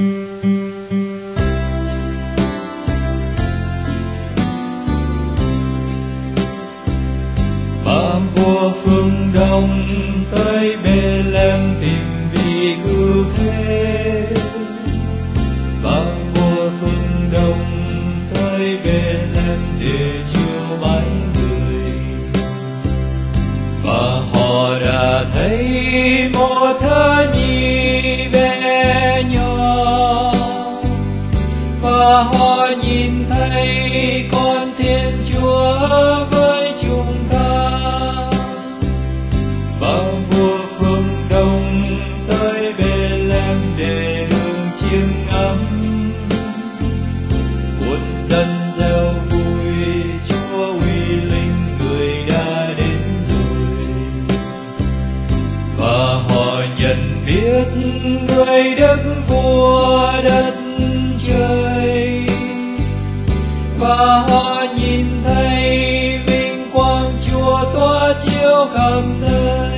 Phạm vua phương Đông tới Bê-lem tìm vị cứu thế. Phạm vua phương Đông tới Bê-lem để chiêu bái người, và họ đã thấy một thai nhi bé nhỏ, và họ nhìn thấy con Thiên Chúa với chúng ta. Và vua phương Đông tới Bê-lem để hương chiêng ngắm, muôn dân reo vui Chúa uy linh người đã đến rồi. Và họ nhận biết người Đức vua đất trời, và họ nhìn thấy vinh quang Chúa tỏa chiếu khắp nơi.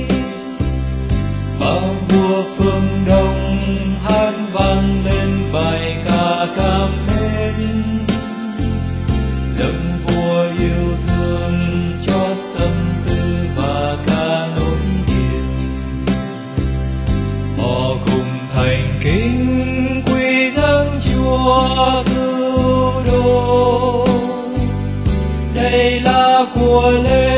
Và vua phương Đông hát vang lên bài ca cảm mến, đấng vua yêu thương cho tâm tư và ca nối điệp. Họ cùng thành kính quy dâng Chúa cứu độ. Đây là của lễ